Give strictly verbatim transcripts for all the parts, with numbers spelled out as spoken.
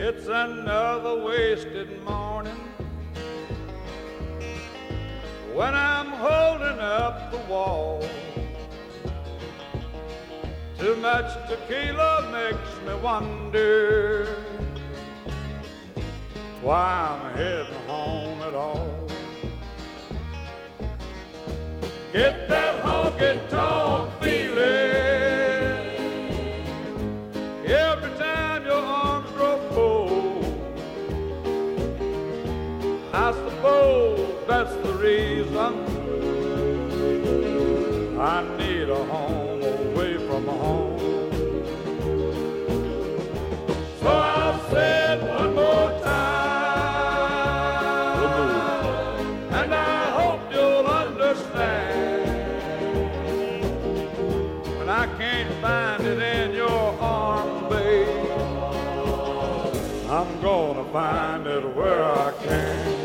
It's another wasted morning when I'm holding up the wall. Too much tequila makes me wonder why I'm heading home at all. Get that honky-tonk feeling every time your arms grow cold. I suppose that's the reason I need a home away from home. So I'll say it one more time, and I hope you'll understand. When I can't find it in your arms, babe, I'm gonna find it where I can.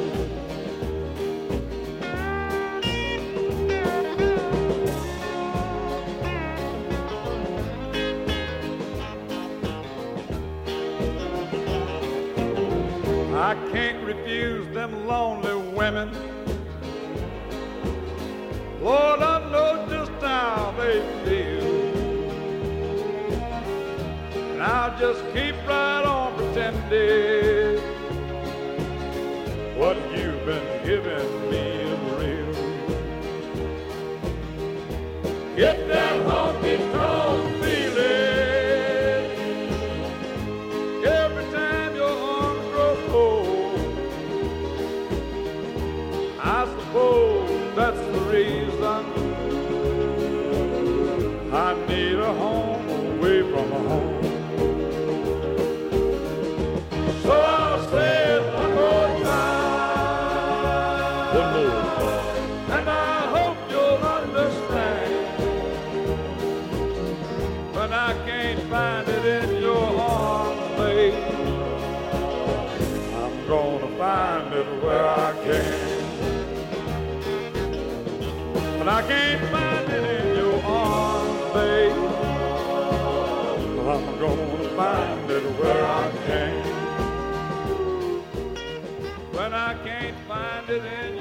I can't refuse them lonely women. Lord, I know just how they feel. And I'll just keep right on pretending what you've been giving me is real. Get that honky-tonk feeling every time your arms grow cold. I suppose that's the reason I need a home away from home. So I'll say it one more time, one more time, and I hope you'll understand. When I can't find it in your arms, babe, I'm gonna find it where I can. When I can't find it in your arms, babe, I'm gonna find it where I can. When I can't find it in